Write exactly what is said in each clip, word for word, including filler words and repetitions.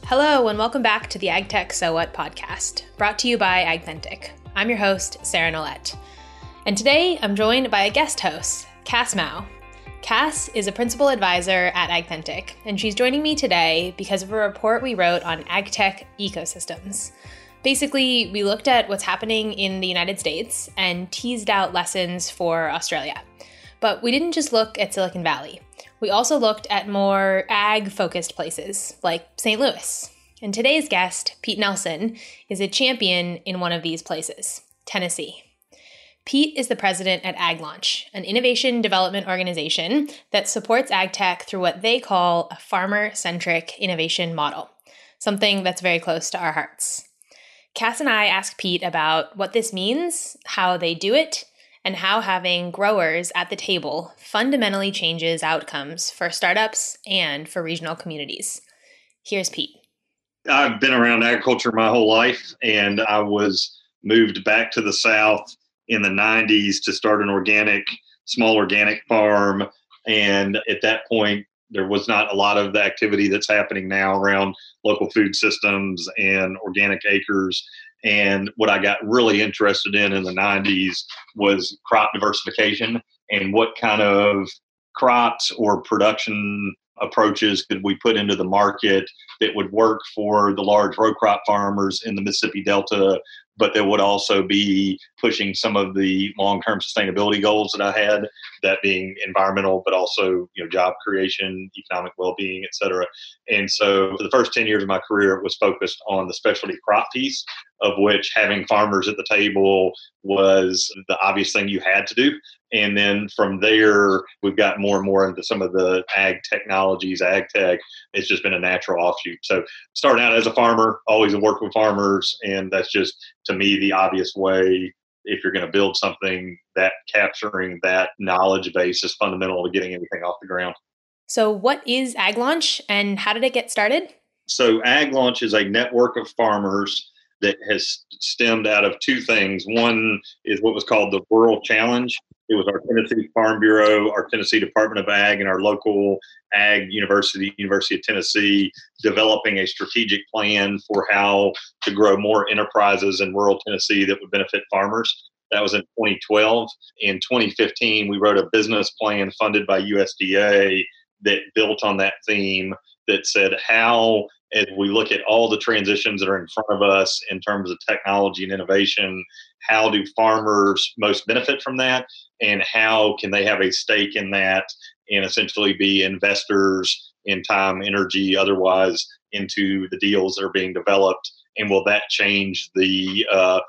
Hello, and welcome back to the AgTech So What podcast, brought to you by AgThentic. I'm your host, Sarah Nolet. And today I'm joined by a guest host, Cass Mao. Cass is a principal advisor at AgThentic, and she's joining me today because of a report we wrote on AgTech ecosystems. Basically, we looked at what's happening in the United States and teased out lessons for Australia. But we didn't just look at Silicon Valley. We also looked at more ag-focused places, like Saint Louis. And today's guest, Pete Nelson, is a champion in one of these places, Tennessee. Pete is the president at AgLaunch, an innovation development organization that supports ag tech through what they call a farmer-centric innovation model, something that's very close to our hearts. Cass and I asked Pete about what this means, how they do it, and how having growers at the table fundamentally changes outcomes for startups and for regional communities. Here's Pete. I've been around agriculture my whole life, and I was moved back to the South in the nineties to start an organic, small organic farm. And at that point, there was not a lot of the activity that's happening now around local food systems and organic acres. And what I got really interested in in the nineties was crop diversification and what kind of crops or production approaches could we put into the market that would work for the large row crop farmers in the Mississippi Delta, but that would also be pushing some of the long-term sustainability goals that I had, that being environmental, but also, you know, job creation, economic well-being, et cetera. And so for the first ten years of my career, it was focused on the specialty crop piece, of which having farmers at the table was the obvious thing you had to do. And then from there, we've got more and more into some of the ag technologies, ag tech. It's just been a natural offshoot. So starting out as a farmer, always worked with farmers. And that's just, to me, the obvious way, if you're going to build something, that capturing that knowledge base is fundamental to getting anything off the ground. So what is AgLaunch and how did it get started? So AgLaunch is a network of farmers that has stemmed out of two things. One is what was called the Rural Challenge. It was our Tennessee Farm Bureau, our Tennessee Department of Ag, and our local ag university, University of Tennessee, developing a strategic plan for how to grow more enterprises in rural Tennessee that would benefit farmers. That was in twenty twelve. In twenty fifteen, we wrote a business plan funded by U S D A that built on that theme, that said how, as we look at all the transitions that are in front of us in terms of technology and innovation, how do farmers most benefit from that, and how can they have a stake in that and essentially be investors in time, energy, otherwise, into the deals that are being developed, and will that change the uh,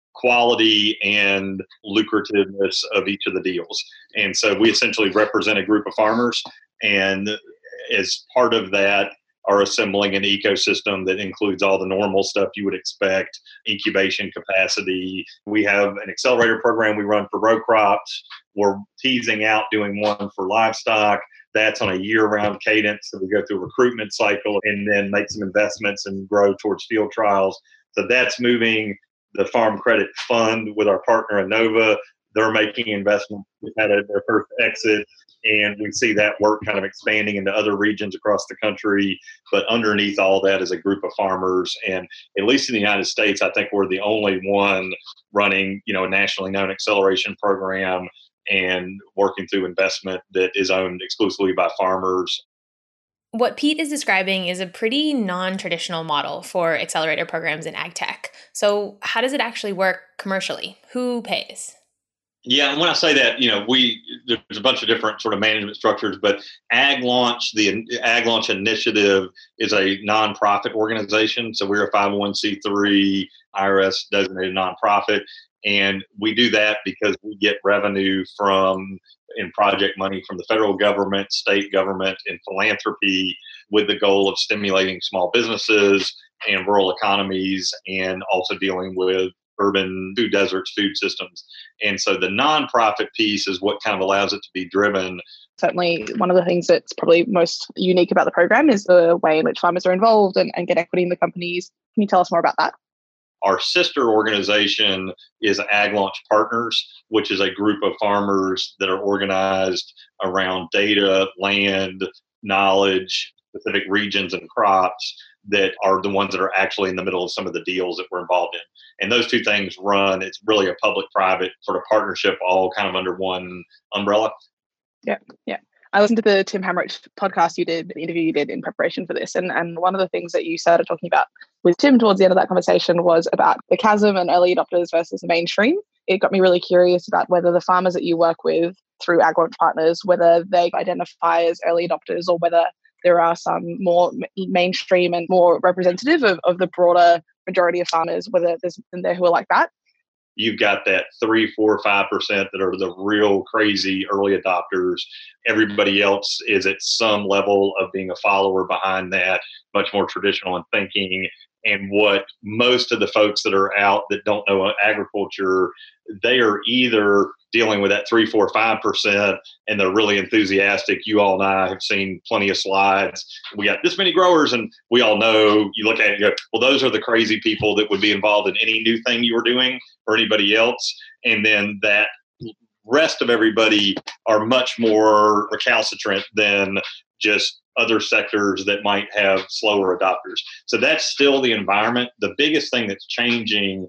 quality and lucrativeness of each of the deals? And so we essentially represent a group of farmers, and as part of that, are assembling an ecosystem that includes all the normal stuff you would expect, incubation capacity. We have an accelerator program we run for row crops. We're teasing out doing one for livestock. That's on a year-round cadence. So we go through a recruitment cycle and then make some investments and grow towards field trials. So that's moving. The Farm Credit Fund with our partner Innova, they're making investments. We've had a, their first exit, and we see that work kind of expanding into other regions across the country. But underneath all that is a group of farmers. And at least in the United States, I think we're the only one running, you know, a nationally known acceleration program and working through investment that is owned exclusively by farmers. What Pete is describing is a pretty non-traditional model for accelerator programs in ag tech. So how does it actually work commercially? Who pays? Yeah, and when I say that, you know, we there's a bunch of different sort of management structures, but AgLaunch, the AgLaunch initiative is a nonprofit organization. So we're a five oh one c three I R S designated nonprofit. And we do that because we get revenue from in project money from the federal government, state government, and philanthropy, with the goal of stimulating small businesses and rural economies, and also dealing with urban food deserts, food systems. And so the nonprofit piece is what kind of allows it to be driven. Certainly, one of the things that's probably most unique about the program is the way in which farmers are involved and, and get equity in the companies. Can you tell us more about that? Our sister organization is AgLaunch Partners, which is a group of farmers that are organized around data, land, knowledge, specific regions and crops that are the ones that are actually in the middle of some of the deals that we're involved in. And those two things run, it's really a public-private sort of partnership, all kind of under one umbrella. Yeah, yeah. I listened to the Tim Hammerich podcast you did, the interview you did in preparation for this. And, and one of the things that you started talking about with Tim towards the end of that conversation was about the chasm and early adopters versus mainstream. It got me really curious about whether the farmers that you work with through AgLaunch Partners, whether they identify as early adopters or whether there are some more mainstream and more representative of, of the broader majority of farmers, whether there's in there who are like that. You've got that three, four, five percent that are the real crazy early adopters. Everybody else is at some level of being a follower behind that, much more traditional in thinking. And what most of the folks that are out that don't know agriculture, they are either dealing with that three, four, five percent, and they're really enthusiastic. You all and I have seen plenty of slides. We got this many growers, and we all know, you look at it and go, well, those are the crazy people that would be involved in any new thing you were doing or anybody else. And then that rest of everybody are much more recalcitrant than just other sectors that might have slower adopters. So that's still the environment. The biggest thing that's changing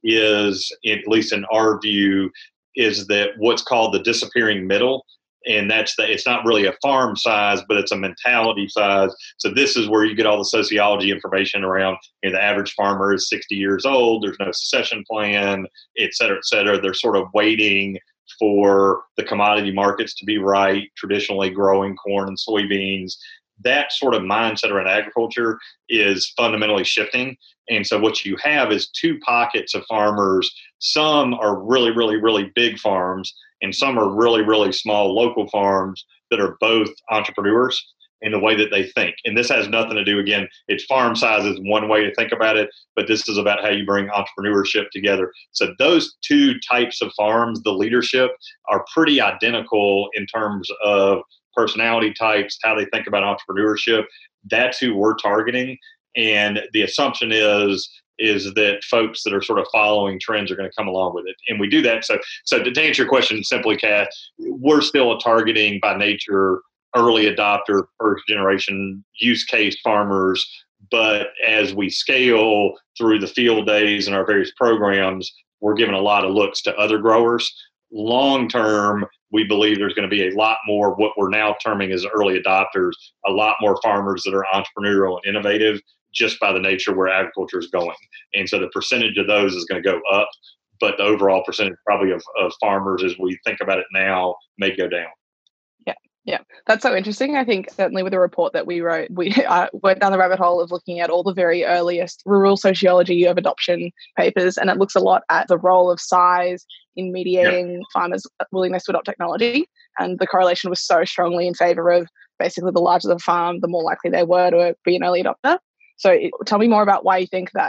is, at least in our view, is that what's called the disappearing middle. And that's the, it's not really a farm size, but it's a mentality size. So this is where you get all the sociology information around, you know, the average farmer is sixty years old. There's no succession plan, et cetera, et cetera. They're sort of waiting for the commodity markets to be right, traditionally growing corn and soybeans. That sort of mindset around agriculture is fundamentally shifting. And so what you have is two pockets of farmers. Some are really, really, really big farms, and some are really, really small local farms that are both entrepreneurs in the way that they think. And this has nothing to do, again, it's farm size is one way to think about it, but this is about how you bring entrepreneurship together. So those two types of farms, the leadership, are pretty identical in terms of personality types, how they think about entrepreneurship. That's who we're targeting. And the assumption is is that folks that are sort of following trends are going to come along with it. And we do that. So, so to answer your question simply, Kat, we're still targeting by nature early adopter, first generation use case farmers. But as we scale through the field days and our various programs, we're giving a lot of looks to other growers. Long term, we believe there's going to be a lot more what we're now terming as early adopters, a lot more farmers that are entrepreneurial and innovative just by the nature where agriculture is going. And so the percentage of those is going to go up, but the overall percentage probably of, of farmers as we think about it now may go down. Yeah, yeah. That's so interesting. I think certainly with the report that we wrote, we uh, went down the rabbit hole of looking at all the very earliest rural sociology of adoption papers, and it looks a lot at the role of size in mediating yeah. farmers' willingness to adopt technology. And the correlation was so strongly in favor of basically the larger the farm, the more likely they were to be an early adopter. So it, tell me more about why you think that.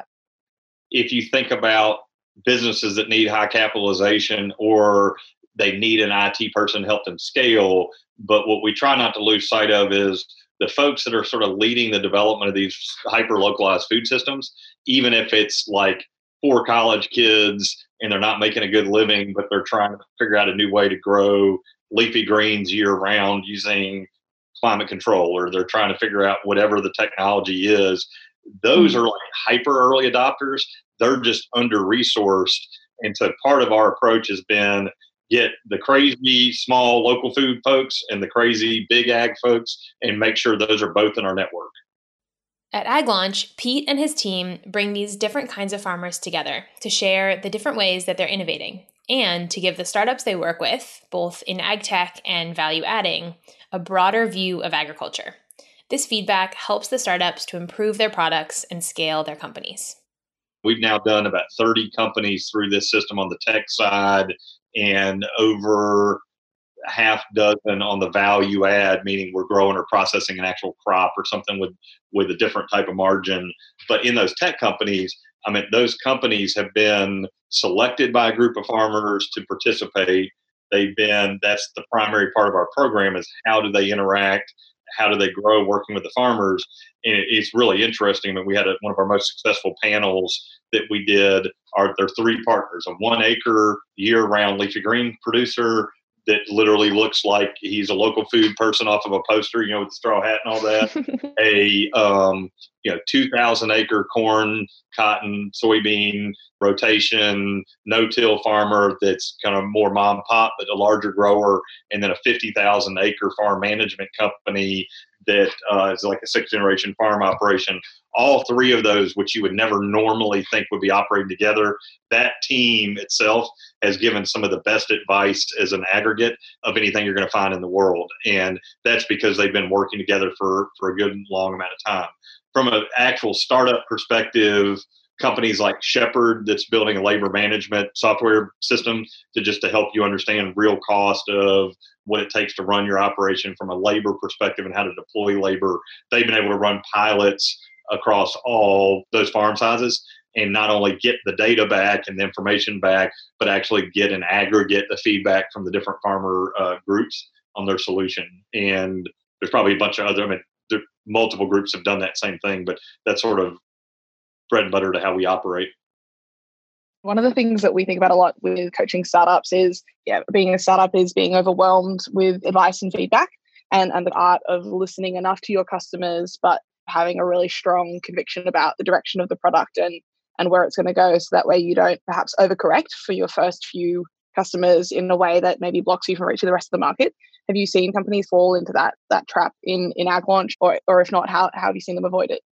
If you think about businesses that need high capitalization or they need an I T person to help them scale, but what we try not to lose sight of is the folks that are sort of leading the development of these hyper-localized food systems, even if it's like four college kids and they're not making a good living, but they're trying to figure out a new way to grow leafy greens year-round using climate control, or they're trying to figure out whatever the technology is. Those are like hyper early adopters. They're just under-resourced. And so part of our approach has been get the crazy small local food folks and the crazy big ag folks and make sure those are both in our network. At AgLaunch, Pete and his team bring these different kinds of farmers together to share the different ways that they're innovating and to give the startups they work with, both in ag tech and value adding, a broader view of agriculture. This feedback helps the startups to improve their products and scale their companies. We've now done about thirty companies through this system on the tech side and over a half dozen on the value add, meaning we're growing or processing an actual crop or something with, with a different type of margin. But in those tech companies, I mean, those companies have been selected by a group of farmers to participate. They've been, that's the primary part of our program is how do they interact? How do they grow working with the farmers? And it's really interesting that we had a, one of our most successful panels that we did are there are three partners, a one acre year round leafy green producer, that literally looks like he's a local food person off of a poster, you know, with the straw hat and all that. a, um, you know, two thousand acre corn, cotton, soybean rotation, no-till farmer that's kind of more mom and pop, but a larger grower, and then a fifty thousand acre farm management company that uh, is like a sixth generation farm operation. All three of those, which you would never normally think would be operating together, that team itself has given some of the best advice as an aggregate of anything you're going to find in the world. And that's because they've been working together for, for a good long amount of time. From an actual startup perspective, companies like Shepherd that's building a labor management software system to just to help you understand real cost of what it takes to run your operation from a labor perspective and how to deploy labor. They've been able to run pilots across all those farm sizes and not only get the data back and the information back, but actually get an aggregate the feedback from the different farmer uh, groups on their solution. And there's probably a bunch of other, I mean, there, multiple groups have done that same thing, but that's sort of bread and butter to how we operate. One of the things that we think about a lot with coaching startups is, yeah, being a startup is being overwhelmed with advice and feedback, and, and the art of listening enough to your customers, but having a really strong conviction about the direction of the product and, and where it's going to go. So that way you don't perhaps overcorrect for your first few customers in a way that maybe blocks you from reaching the rest of the market. Have you seen companies fall into that that trap in, in Ag Launch, or, or if not, how, how have you seen them avoid it?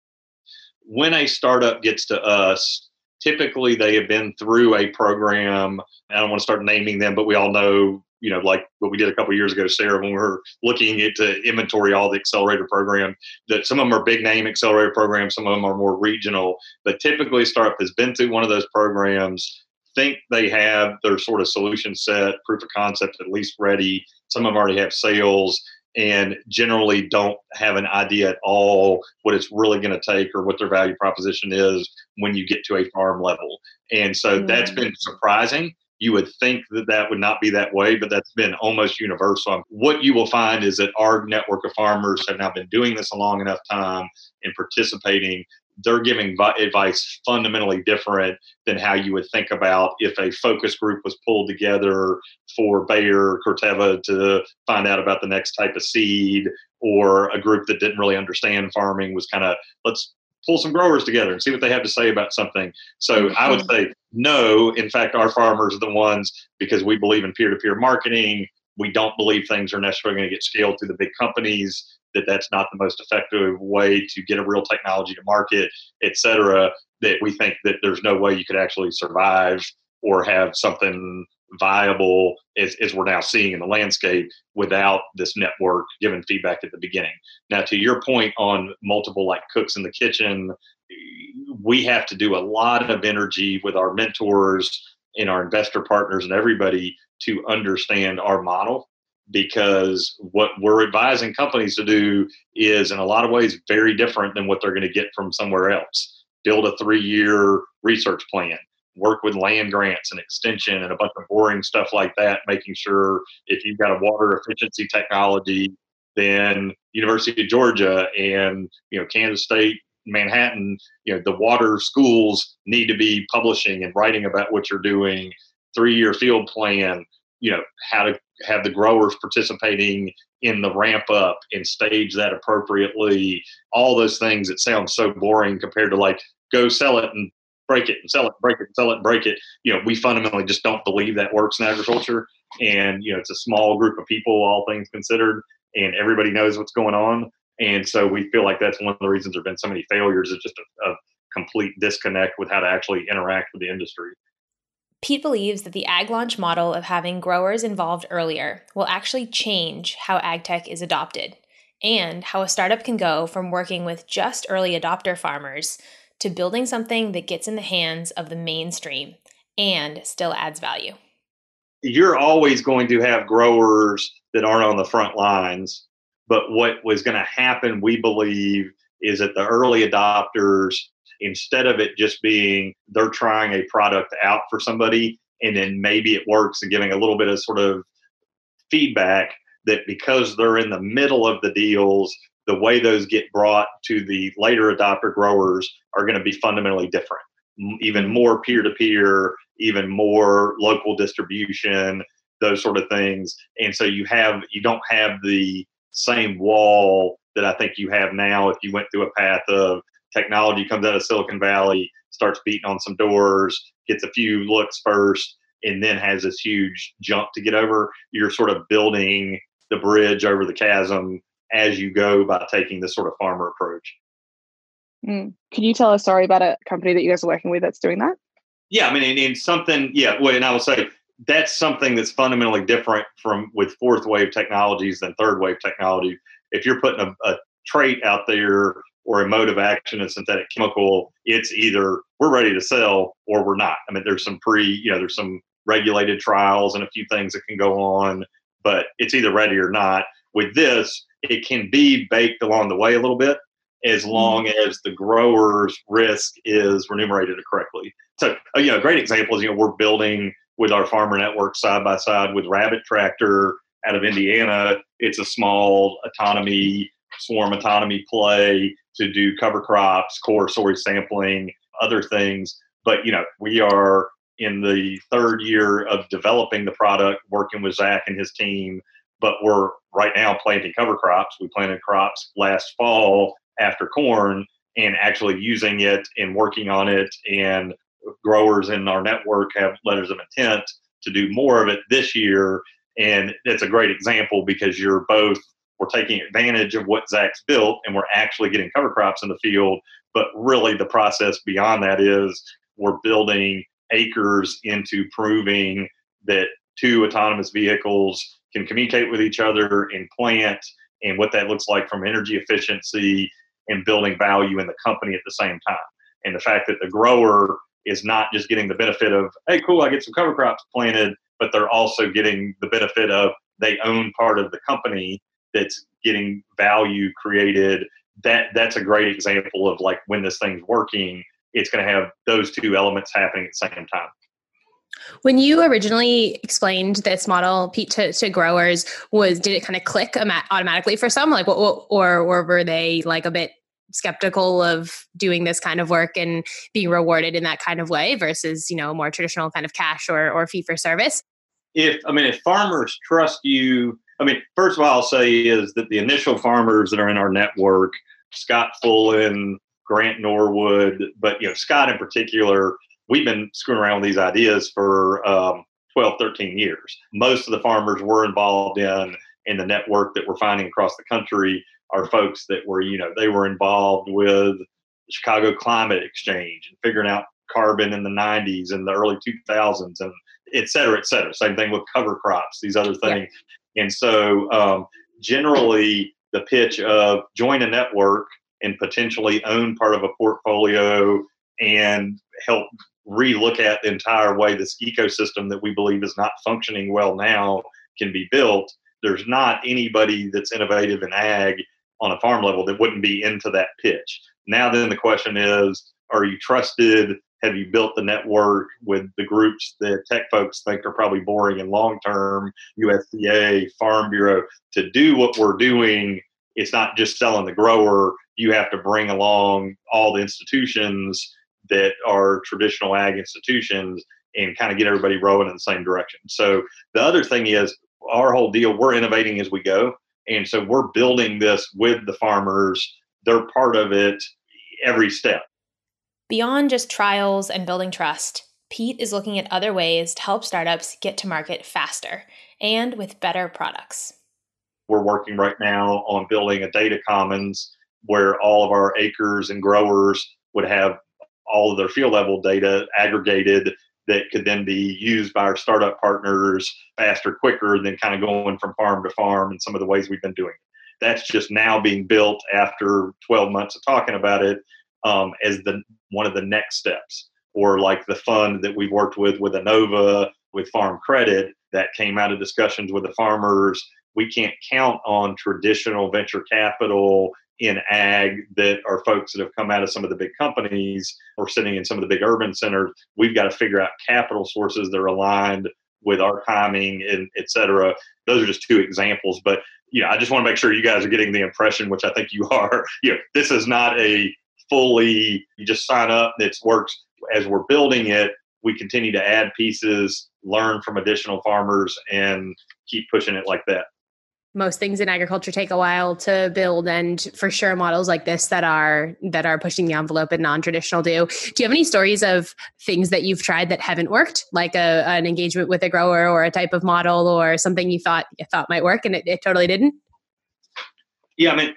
When a startup gets to us, typically they have been through a program. I don't want to start naming them, but we all know, you know, like what we did a couple of years ago, Sarah, when we were looking at to inventory all the accelerator programs, that some of them are big name accelerator programs, some of them are more regional, but typically a startup has been through one of those programs, think they have their sort of solution set, proof of concept at least ready. Some of them already have sales, and generally don't have an idea at all what it's really going to take or what their value proposition is when you get to a farm level. And so mm. that's been surprising. You would think that that would not be that way, but that's been almost universal. What you will find is that our network of farmers have now been doing this a long enough time and participating. They're giving advice fundamentally different than how you would think about if a focus group was pulled together for Bayer or Corteva to find out about the next type of seed, or a group that didn't really understand farming was kind of, let's pull some growers together and see what they have to say about something. So I would say no. In fact, our farmers are the ones, because we believe in peer-to-peer marketing. We don't believe things are necessarily going to get scaled to the big companies, that that's not the most effective way to get a real technology to market, et cetera, that we think that there's no way you could actually survive or have something viable, as, as we're now seeing in the landscape, without this network giving feedback at the beginning. Now, to your point on multiple like cooks in the kitchen, we have to do a lot of energy with our mentors and our investor partners and everybody to understand our model, because what we're advising companies to do is in a lot of ways very different than what they're going to get from somewhere else. Build a three-year research plan, work with land grants and extension and a bunch of boring stuff like that, making sure if you've got a water efficiency technology, then University of Georgia and, you know, Kansas State, Manhattan, you know, the water schools need to be publishing and writing about what you're doing, three-year field plan, you know, how to have the growers participating in the ramp up and stage that appropriately, all those things that sound so boring compared to like, go sell it and break it and sell it, break it, and sell it and break it. You know, we fundamentally just don't believe that works in agriculture. And, you know, it's a small group of people, all things considered, and everybody knows what's going on. And so we feel like that's one of the reasons there have been so many failures, is just a, a complete disconnect with how to actually interact with the industry. Pete believes that the Ag Launch model of having growers involved earlier will actually change how ag tech is adopted, and how a startup can go from working with just early adopter farmers to building something that gets in the hands of the mainstream and still adds value. You're always going to have growers that aren't on the front lines, but what was going to happen, we believe, is that the early adopters, instead of it just being they're trying a product out for somebody and then maybe it works and giving a little bit of sort of feedback, that because they're in the middle of the deals, the way those get brought to the later adopter growers are going to be fundamentally different. Even more peer-to-peer, even more local distribution, those sort of things. And so you have, you don't have the same wall that I think you have now if you went through a path of technology comes out of Silicon Valley, starts beating on some doors, gets a few looks first, and then has this huge jump to get over. You're sort of building the bridge over the chasm as you go by taking this sort of farmer approach. Mm. Can you tell us, sorry, about a company that you guys are working with that's doing that? Yeah, I mean, and, and something, yeah, well, and I will say that's something that's fundamentally different from with fourth wave technologies than third wave technology. If you're putting a, a trait out there or a mode of action in synthetic chemical, it's either we're ready to sell or we're not. I mean, there's some pre, you know, there's some regulated trials and a few things that can go on, but it's either ready or not. With this, it can be baked along the way a little bit, as long as the grower's risk is remunerated correctly. So, you know, a great example is, you know, we're building with our farmer network side by side with Rabbit Tractor out of Indiana. It's a small autonomy, swarm autonomy play to do cover crops, core soil sampling, other things. But, you know, we are in the third year of developing the product, working with Zach and his team, but we're right now planting cover crops. We planted crops last fall after corn and actually using it and working on it. And growers in our network have letters of intent to do more of it this year. And it's a great example because you're both, we're taking advantage of what Zach's built and we're actually getting cover crops in the field. But really the process beyond that is we're building acres into proving that two autonomous vehicles can communicate with each other and plant, and what that looks like from energy efficiency and building value in the company at the same time. And the fact that the grower is not just getting the benefit of, hey, cool, I get some cover crops planted, but they're also getting the benefit of they own part of the company that's getting value created. That that's a great example of like when this thing's working, it's going to have those two elements happening at the same time. When you originally explained this model, Pete, to, to growers, was did it kind of click automatically for some, like, what, or or were they like a bit skeptical of doing this kind of work and being rewarded in that kind of way versus, you know, more traditional kind of cash or or fee for service? If I mean, if farmers trust you, I mean, first of all, I'll say is that the initial farmers that are in our network, Scott Fullen, Grant Norwood, but you know, Scott in particular, we've been screwing around with these ideas for um, twelve, thirteen years. Most of the farmers we're involved in, in the network that we're finding across the country are folks that were, you know, they were involved with the Chicago Climate Exchange and figuring out carbon in the nineties and the early two thousands and et cetera, et cetera. Same thing with cover crops, these other things. Yeah. And so um, generally the pitch of join a network and potentially own part of a portfolio and help re-look at the entire way this ecosystem that we believe is not functioning well now can be built. There's not anybody that's innovative in ag on a farm level that wouldn't be into that pitch. Now then the question is, are you trusted? Have you built the network with the groups that tech folks think are probably boring and long-term, U S D A, Farm Bureau, to do what we're doing? It's not just selling the grower. You have to bring along all the institutions that are traditional ag institutions and kind of get everybody rowing in the same direction. So the other thing is our whole deal, we're innovating as we go. And so we're building this with the farmers. They're part of it every step. Beyond just trials and building trust, Pete is looking at other ways to help startups get to market faster and with better products. We're working right now on building a data commons where all of our acres and growers would have all of their field level data aggregated that could then be used by our startup partners faster, quicker than kind of going from farm to farm and some of the ways we've been doing it. That's just now being built after twelve months of talking about it um, as the one of the next steps. Or like the fund that we've worked with with Inova, with Farm Credit, that came out of discussions with the farmers. We can't count on traditional venture capital in ag that are folks that have come out of some of the big companies or sitting in some of the big urban centers. We've got to figure out capital sources that are aligned with our timing and et cetera. Those are just two examples. But, you know, I just want to make sure you guys are getting the impression, which I think you are, you know, this is not a fully, you just sign up and it works. As we're building it, we continue to add pieces learn from additional farmers and keep pushing it like that. Most things in agriculture take a while to build, and for sure models like this that are that are pushing the envelope and non-traditional do. Do you have any stories of things that you've tried that haven't worked, like a, an engagement with a grower or a type of model or something you thought you thought might work and it, it totally didn't? Yeah, I mean,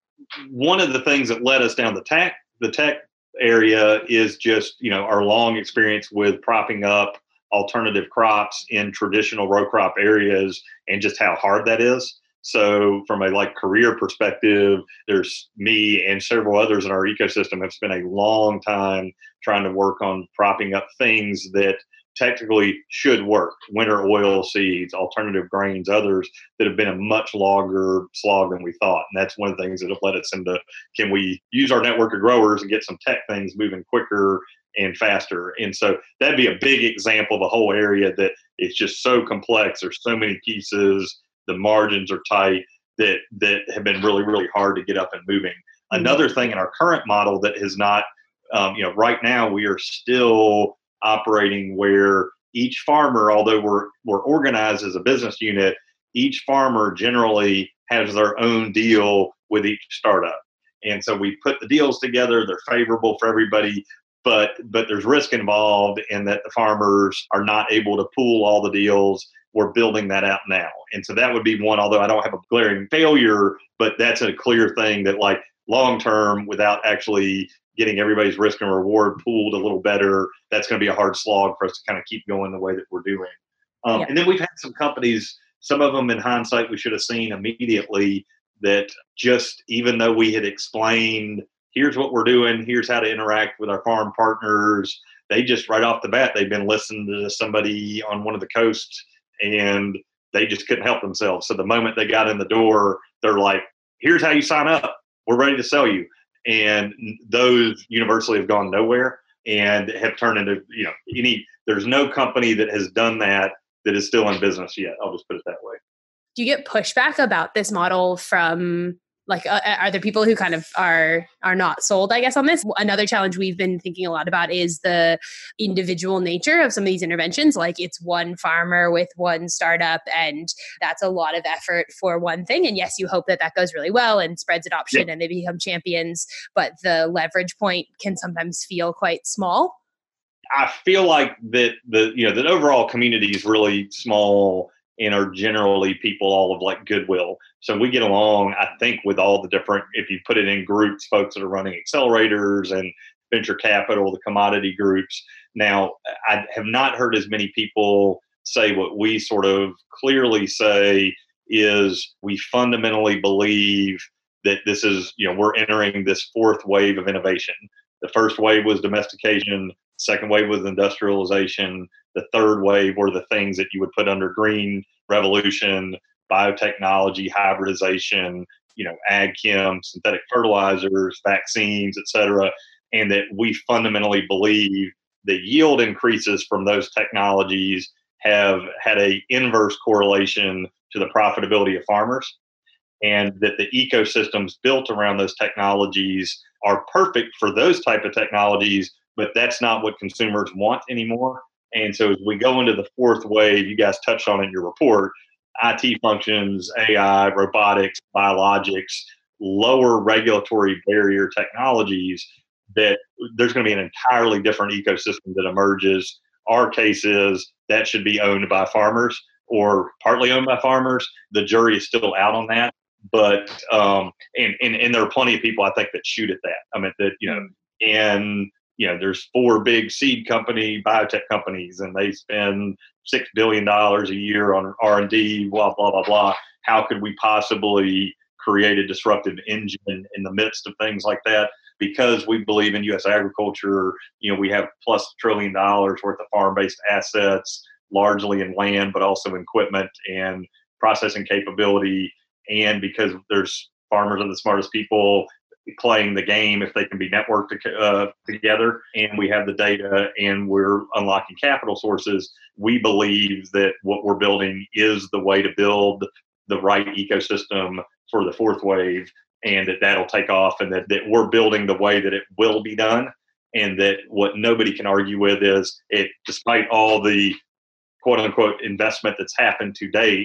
one of the things that led us down the tech the tech area is just, you know, our long experience with propping up alternative crops in traditional row crop areas and just how hard that is. So from a like career perspective, there's me and several others in our ecosystem have spent a long time trying to work on propping up things that technically should work. Winter oil seeds, alternative grains, others that have been a much longer slog than we thought. And that's one of the things that have led us into, can we use our network of growers and get some tech things moving quicker and faster? And so that'd be a big example of a whole area that it's just so complex. There's so many pieces. The margins are tight that that have been really, really hard to get up and moving. Mm-hmm. Another thing in our current model that has not, um, you know, right now we are still operating where each farmer, although we're we're organized as a business unit, each farmer generally has their own deal with each startup. And so we put the deals together, they're favorable for everybody, but but there's risk involved in that the farmers are not able to pool all the deals. We're building that out now. And so that would be one, although I don't have a glaring failure, but that's a clear thing that like long term, without actually getting everybody's risk and reward pooled a little better, that's going to be a hard slog for us to kind of keep going the way that we're doing. Um, yeah. And then we've had some companies, some of them in hindsight we should have seen immediately, that just, even though we had explained, here's what we're doing, here's how to interact with our farm partners, they just right off the bat, they've been listening to somebody on one of the coasts and they just couldn't help themselves. So the moment they got in the door, they're like, here's how you sign up. We're ready to sell you. And those universally have gone nowhere and have turned into, you know, any, there's no company that has done that that is still in business yet. I'll just put it that way. Do you get pushback about this model from, like, uh, are there people who kind of are are not sold, I guess, on this? Another challenge we've been thinking a lot about is the individual nature of some of these interventions. Like, it's one farmer with one startup, and that's a lot of effort for one thing. And yes, you hope that that goes really well and spreads adoption yeah. and they become champions, but the leverage point can sometimes feel quite small. I feel like that the, you know, the overall community is really small and are generally people all of like goodwill. So we get along, I think, with all the different, if you put it in groups, folks that are running accelerators and venture capital, the commodity groups. Now, I have not heard as many people say what we sort of clearly say is we fundamentally believe that this is, you know, we're entering this fourth wave of innovation. The first wave was domestication. Second wave was industrialization. The third wave were the things that you would put under green revolution, biotechnology, hybridization, you know, ag chem, synthetic fertilizers, vaccines, et cetera. And that we fundamentally believe the yield increases from those technologies have had a inverse correlation to the profitability of farmers, and that the ecosystems built around those technologies are perfect for those type of technologies, but that's not what consumers want anymore. And so as we go into the fourth wave, you guys touched on it in your report, I T functions, A I, robotics, biologics, lower regulatory barrier technologies, that there's going to be an entirely different ecosystem that emerges. Our case is that should be owned by farmers or partly owned by farmers. The jury is still out on that. But, um, and, and, and there are plenty of people, I think, that shoot at that. I mean, that, you know, and, you know, there's four big seed company, biotech companies, and they spend six billion dollars a year on R and D, blah, blah, blah, blah. How could we possibly create a disruptive engine in the midst of things like that? Because we believe in U S agriculture, you know, we have plus a trillion dollars worth of farm-based assets, largely in land, but also in equipment and processing capability. And because there's farmers are the smartest people playing the game if they can be networked uh, together, and we have the data and we're unlocking capital sources, we believe that what we're building is the way to build the right ecosystem for the fourth wave, and that that'll take off, and that, that we're building the way that it will be done. And that what nobody can argue with is it, despite all the quote unquote investment that's happened to date,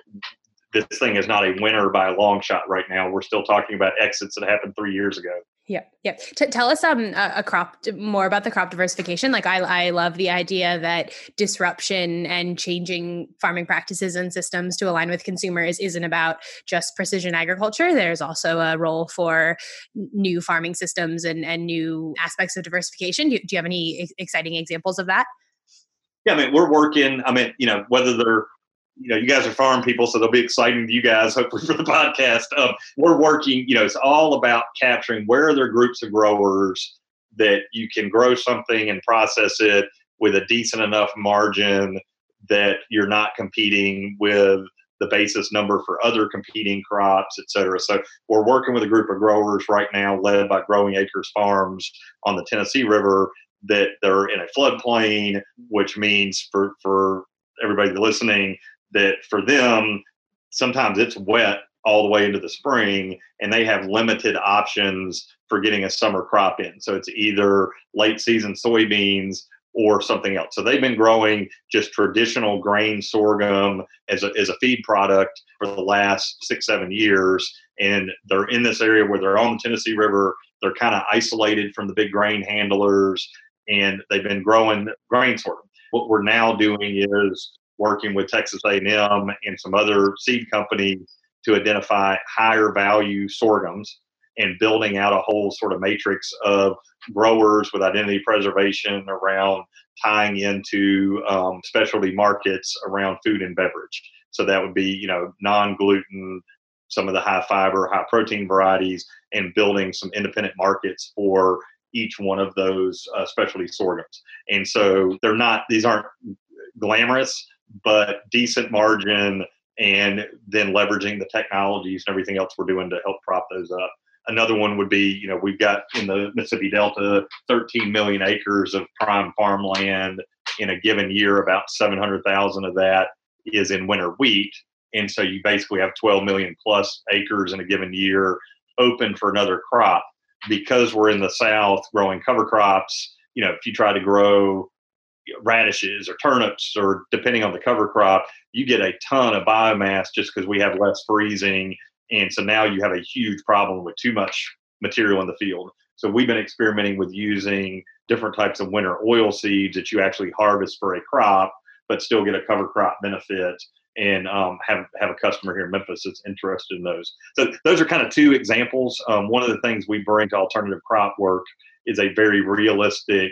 this thing is not a winner by a long shot right now. We're still talking about exits that happened three years ago. Yeah. Yeah. T- tell us um, a, a crop more about the crop diversification. Like I, I love the idea that disruption and changing farming practices and systems to align with consumers isn't about just precision agriculture. There's also a role for new farming systems and, and new aspects of diversification. Do, do you have any ex- exciting examples of that? Yeah, I mean, we're working, I mean, you know, whether they're, you know, you guys are farm people, so they'll be exciting to you guys, hopefully for the podcast. Um, we're working, you know, it's all about capturing where are there groups of growers that you can grow something and process it with a decent enough margin that you're not competing with the basis number for other competing crops, et cetera. So we're working with a group of growers right now led by Growing Acres Farms on the Tennessee River that they're in a floodplain, which means for, for everybody listening, that for them, sometimes it's wet all the way into the spring, and they have limited options for getting a summer crop in. So it's either late season soybeans or something else. So they've been growing just traditional grain sorghum as a, as a feed product for the last six, seven years. And they're in this area where they're on the Tennessee River. They're kind of isolated from the big grain handlers, and they've been growing grain sorghum. What we're now doing is working with Texas A and M and some other seed companies to identify higher value sorghums and building out a whole sort of matrix of growers with identity preservation around tying into um, specialty markets around food and beverage. So that would be, you know, non-gluten, some of the high fiber, high protein varieties, and building some independent markets for each one of those uh, specialty sorghums. And so they're not, these aren't glamorous, but decent margin, and then leveraging the technologies and everything else we're doing to help prop those up. Another one would be, you know, we've got in the Mississippi Delta thirteen million acres of prime farmland. In a given year, about seven hundred thousand of that is in winter wheat. And so you basically have twelve million plus acres in a given year open for another crop. Because we're in the South growing cover crops, you know, if you try to grow radishes or turnips, or depending on the cover crop, you get a ton of biomass just because we have less freezing. And so now you have a huge problem with too much material in the field. So we've been experimenting with using different types of winter oil seeds that you actually harvest for a crop, but still get a cover crop benefit, and um, have, have a customer here in Memphis that's interested in those. So those are kind of two examples. Um, one of the things we bring to alternative crop work is a very realistic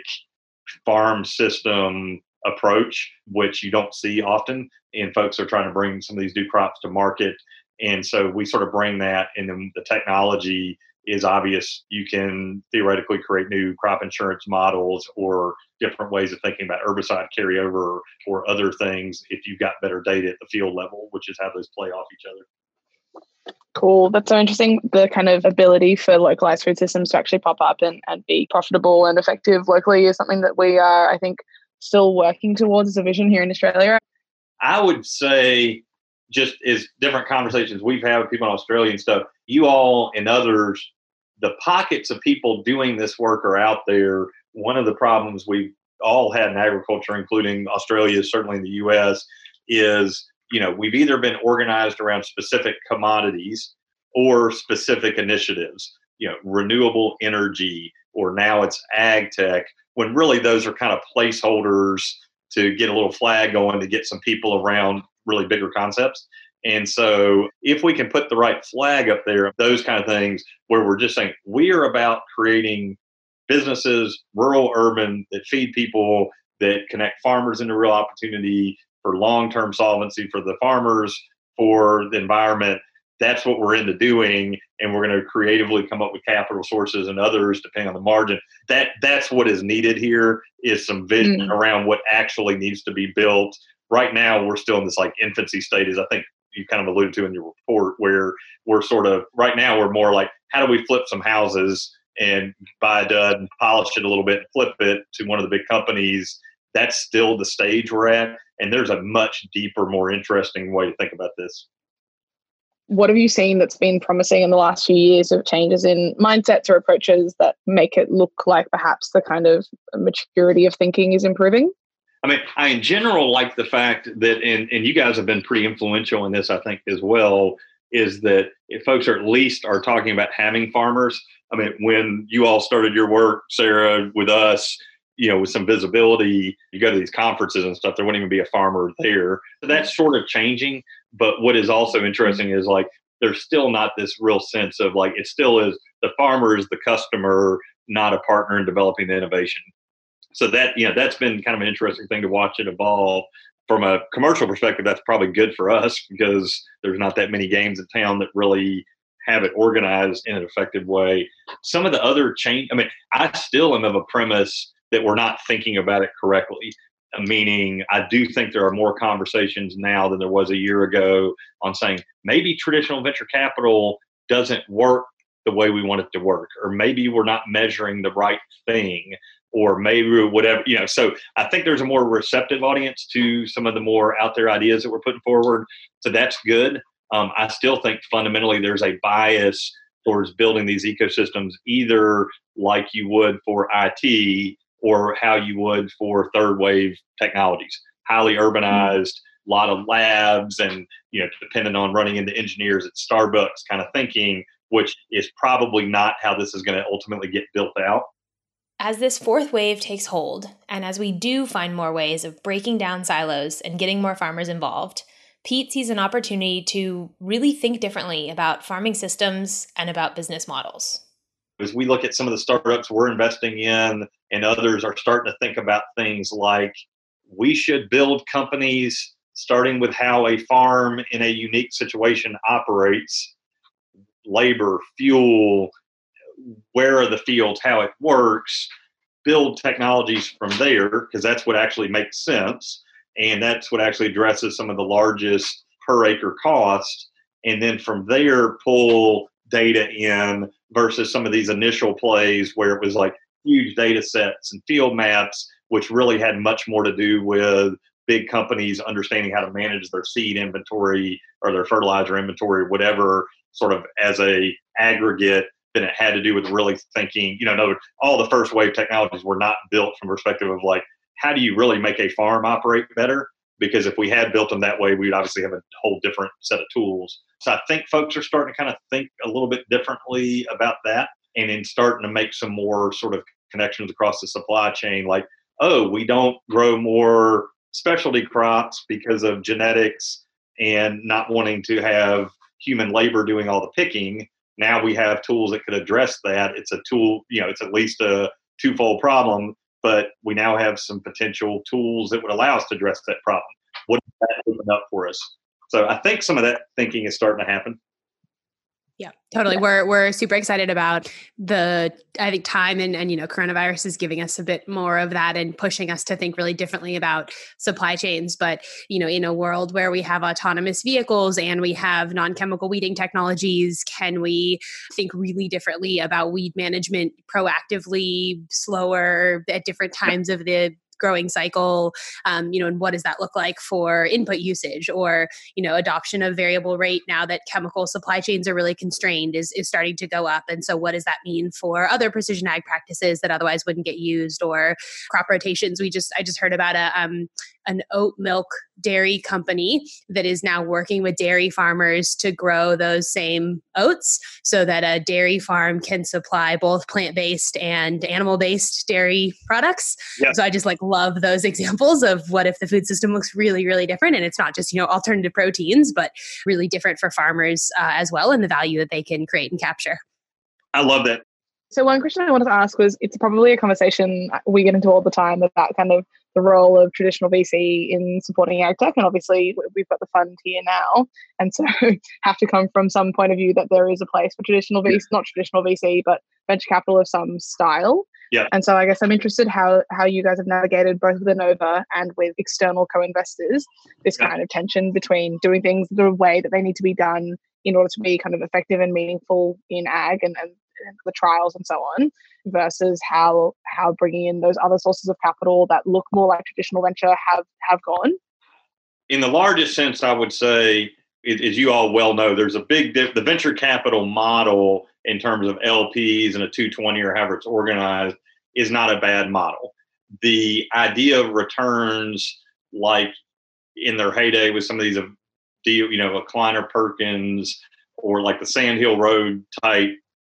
farm system approach, which you don't see often. And folks are trying to bring some of these new crops to market. And so we sort of bring that, and then the technology is obvious. You can theoretically create new crop insurance models or different ways of thinking about herbicide carryover or other things if you've got better data at the field level, which is how those play off each other. Cool. That's so interesting. The kind of ability for localized food systems to actually pop up and, and be profitable and effective locally is something that we are, I think, still working towards as a vision here in Australia. I would say, just as different conversations we've had with people in Australia and stuff, you all and others, the pockets of people doing this work are out there. One of the problems we've all had in agriculture, including Australia, certainly in the U S, is, you know, we've either been organized around specific commodities or specific initiatives, you know, renewable energy, or now it's ag tech, when really those are kind of placeholders to get a little flag going to get some people around really bigger concepts. And so if we can put the right flag up there, those kind of things where we're just saying we are about creating businesses, rural, urban, that feed people, that connect farmers into real opportunity for long-term solvency for the farmers, for the environment, that's what we're into doing. And we're going to creatively come up with capital sources and others depending on the margin. That that's what is needed here, is some vision mm. around what actually needs to be built. Right now, we're still in this like infancy stage, as I think you kind of alluded to in your report, where we're sort of, right now, we're more like, how do we flip some houses and buy a dud and polish it a little bit and flip it to one of the big companies? That's still the stage we're at. And there's a much deeper, more interesting way to think about this. What have you seen that's been promising in the last few years of changes in mindsets or approaches that make it look like perhaps the kind of maturity of thinking is improving? I mean, I in general like the fact that, and, and you guys have been pretty influential in this, I think, as well, is that if folks are at least are talking about having farmers. I mean, when you all started your work, Sarah, with us, you know, with some visibility, you go to these conferences and stuff, there wouldn't even be a farmer there. So that's sort of changing. But what is also interesting is like, there's still not this real sense of like, it still is the farmer is the customer, not a partner in developing the innovation. So that, you know, that's been kind of an interesting thing to watch it evolve. From a commercial perspective, that's probably good for us because there's not that many games in town that really have it organized in an effective way. Some of the other change, I mean, I still am of a premise that we're not thinking about it correctly. Meaning, I do think there are more conversations now than there was a year ago on saying maybe traditional venture capital doesn't work the way we want it to work, or maybe we're not measuring the right thing, or maybe whatever, you know. So I think there's a more receptive audience to some of the more out there ideas that we're putting forward. So that's good. Um, I still think fundamentally there's a bias towards building these ecosystems, either like you would for I T or how you would for third wave technologies, highly urbanized, a lot of labs, and, you know, dependent on running into engineers at Starbucks kind of thinking, which is probably not how this is going to ultimately get built out. As this fourth wave takes hold, and as we do find more ways of breaking down silos and getting more farmers involved, Pete sees an opportunity to really think differently about farming systems and about business models. As we look at some of the startups we're investing in, and others are starting to think about things like, we should build companies starting with how a farm in a unique situation operates, labor, fuel, where are the fields, how it works, build technologies from there, because that's what actually makes sense. And that's what actually addresses some of the largest per acre cost. And then from there, pull data in versus some of these initial plays where it was like huge data sets and field maps, which really had much more to do with big companies understanding how to manage their seed inventory or their fertilizer inventory, whatever, sort of as a aggregate, than it had to do with really thinking, you know, no, all the first wave technologies were not built from perspective of like, how do you really make a farm operate better? Because if we had built them that way, we'd obviously have a whole different set of tools. So I think folks are starting to kind of think a little bit differently about that, and then starting to make some more sort of connections across the supply chain. Like, oh, we don't grow more specialty crops because of genetics and not wanting to have human labor doing all the picking. Now we have tools that could address that. It's a tool, you know, it's at least a twofold problem, but we now have some potential tools that would allow us to address that problem. What does that open up for us? So I think some of that thinking is starting to happen. Yeah, totally. Yeah. We're we're super excited about the, I think, time and, and, you know, coronavirus is giving us a bit more of that and pushing us to think really differently about supply chains. But, you know, in a world where we have autonomous vehicles and we have non-chemical weeding technologies, can we think really differently about weed management proactively, slower at different times of the growing cycle, um, you know, and what does that look like for input usage or, you know, adoption of variable rate now that chemical supply chains are really constrained is, is starting to go up. And so what does that mean for other precision ag practices that otherwise wouldn't get used, or crop rotations? We just, I just heard about a, um, an oat milk dairy company that is now working with dairy farmers to grow those same oats so that a dairy farm can supply both plant-based and animal-based dairy products. Yeah. So I just like love those examples of what if the food system looks really, really different. And it's not just, you know, alternative proteins, but really different for farmers uh, as well, and the value that they can create and capture. I love that. So one question I wanted to ask was, it's probably a conversation we get into all the time about kind of the role of traditional V C in supporting ag tech. And obviously we've got the fund here now. And so have to come from some point of view that there is a place for traditional V C, not traditional V C, but venture capital of some style. Yeah. And so I guess I'm interested how how you guys have navigated both with Innova and with external co-investors, this yeah. kind of tension between doing things the way that they need to be done in order to be kind of effective and meaningful in ag and, and the trials and so on, versus how how bringing in those other sources of capital that look more like traditional venture have have gone. In the largest sense, I would say, as you all well know, there's a big diff- the venture capital model in terms of L Ps and a two twenty or however it's organized is not a bad model. the idea of returns, like in their heyday with some of these, you know, a Kleiner Perkins or like the Sand Hill Road type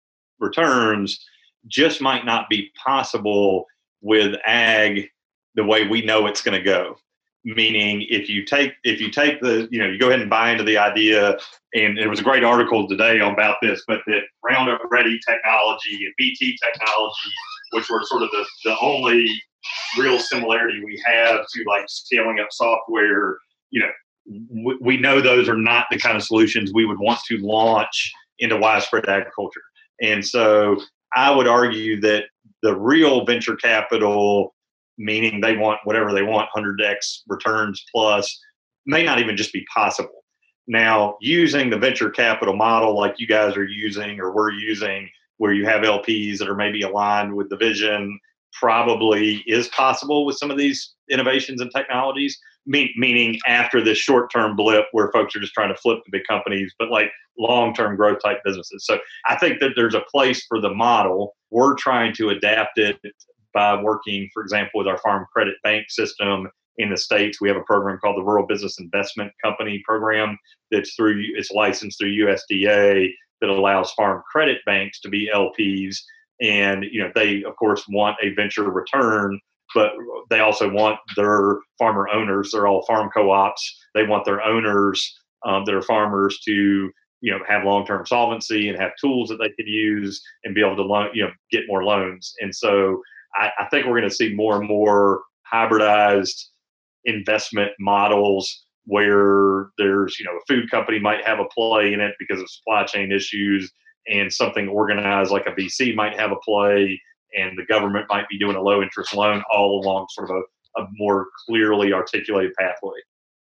returns, just might not be possible with ag the way we know it's going to go. Meaning, if you take if you take the, you know, you go ahead and buy into the idea, and there was a great article today about this, but that Roundup Ready technology and B T technology, which were sort of the, the only real similarity we have to like scaling up software, you know, w- we know those are not the kind of solutions we would want to launch into widespread agriculture. And so I would argue that the real venture capital, meaning they want whatever they want, one hundred x returns plus, may not even just be possible. Now, using the venture capital model like you guys are using or we're using, where you have L Ps that are maybe aligned with the vision, probably is possible with some of these innovations and technologies, Me- meaning after this short-term blip where folks are just trying to flip the big companies, but like long-term growth type businesses. So I think that there's a place for the model. We're trying to adapt it by working, for example, with our Farm Credit Bank system in the States. We have a program called the Rural Business Investment Company program that's through, it's licensed through U S D A, that allows farm credit banks to be L Ps. And, you know, they, of course, want a venture return, but they also want their farmer owners, they're all farm co-ops, they want their owners um, that are farmers to, you know, have long-term solvency and have tools that they could use and be able to loan, you know, get more loans. And so I, I think we're going to see more and more hybridized investment models where there's, you know, a food company might have a play in it because of supply chain issues, and something organized like a V C might have a play, and the government might be doing a low interest loan, all along sort of a, a more clearly articulated pathway.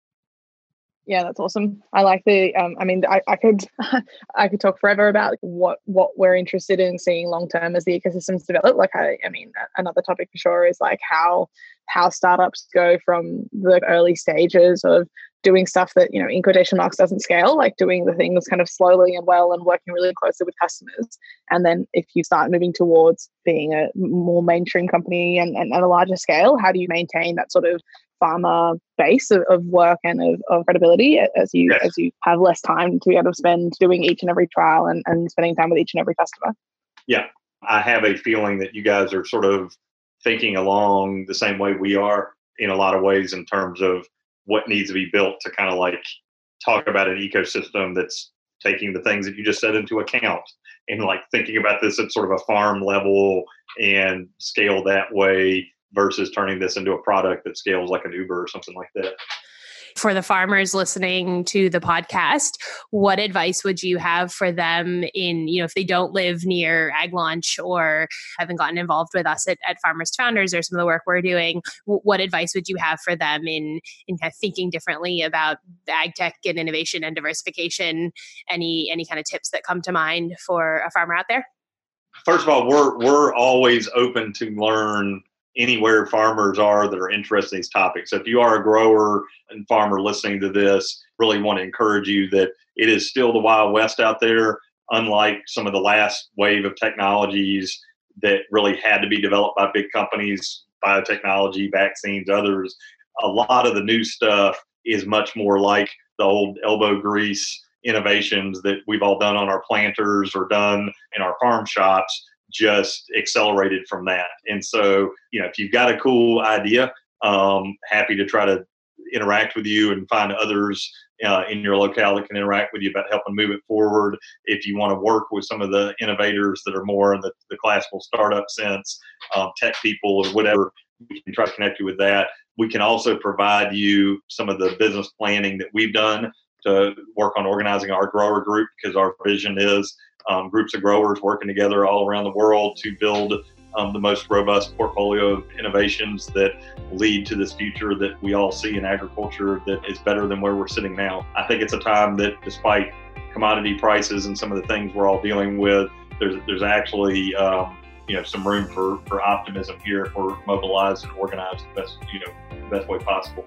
Yeah, that's awesome. I like the, um, I mean, I, I could I could talk forever about what, what we're interested in seeing long-term as the ecosystems develop. Like, I, I mean, another topic for sure is like how, how startups go from the early stages of doing stuff that, you know, in quotation marks doesn't scale, like doing the things kind of slowly and well and working really closely with customers. And then if you start moving towards being a more mainstream company and, and at a larger scale, how do you maintain that sort of farmer base of, of work and of, of credibility as you yes. as you have less time to be able to spend doing each and every trial and, and spending time with each and every customer? Yeah, I have a feeling that you guys are sort of thinking along the same way we are in a lot of ways in terms of what needs to be built to kind of like talk about an ecosystem that's taking the things that you just said into account and like thinking about this at sort of a farm level and scale that way versus turning this into a product that scales like an Uber or something like that. For the farmers listening to the podcast, what advice would you have for them in, you know, if they don't live near Ag Launch or haven't gotten involved with us at, at Farmers to Founders or some of the work we're doing? W- what advice would you have for them in, in kind of thinking differently about ag tech and innovation and diversification? Any, any kind of tips that come to mind for a farmer out there? First of all, we're, we're always open to learn anywhere farmers are that are interested in these topics. So if you are a grower and farmer listening to this, really want to encourage you that it is still the Wild West out there, unlike some of the last wave of technologies that really had to be developed by big companies, biotechnology, vaccines, others. A lot of the new stuff is much more like the old elbow grease innovations that we've all done on our planters or done in our farm shops, just accelerated from that. And so, you know, if you've got a cool idea, um, happy to try to interact with you and find others uh, in your locale that can interact with you about helping move it forward. If you want to work with some of the innovators that are more in the, the classical startup sense, um, tech people or whatever, we can try to connect you with that. We can also provide you some of the business planning that we've done to work on organizing our grower group, because our vision is um, groups of growers working together all around the world to build um, the most robust portfolio of innovations that lead to this future that we all see in agriculture that is better than where we're sitting now. I think it's a time that, despite commodity prices and some of the things we're all dealing with, there's there's actually um, you know some room for, for optimism here if we're mobilized and organized the best you know the best way possible.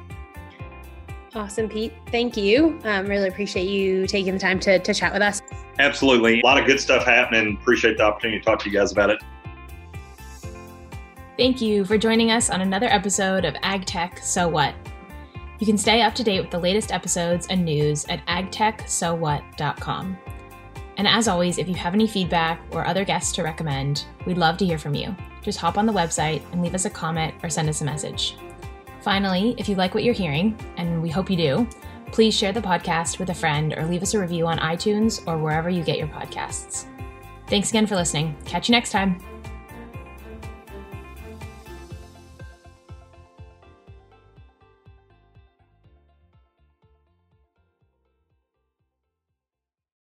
Awesome, Pete. Thank you. Um, really appreciate you taking the time to, to chat with us. Absolutely. A lot of good stuff happening. Appreciate the opportunity to talk to you guys about it. Thank you for joining us on another episode of AgTech So What. You can stay up to date with the latest episodes and news at ag tech so what dot com. And as always, if you have any feedback or other guests to recommend, we'd love to hear from you. Just hop on the website and leave us a comment or send us a message. Finally, if you like what you're hearing, and we hope you do, please share the podcast with a friend or leave us a review on iTunes or wherever you get your podcasts. Thanks again for listening. Catch you next time.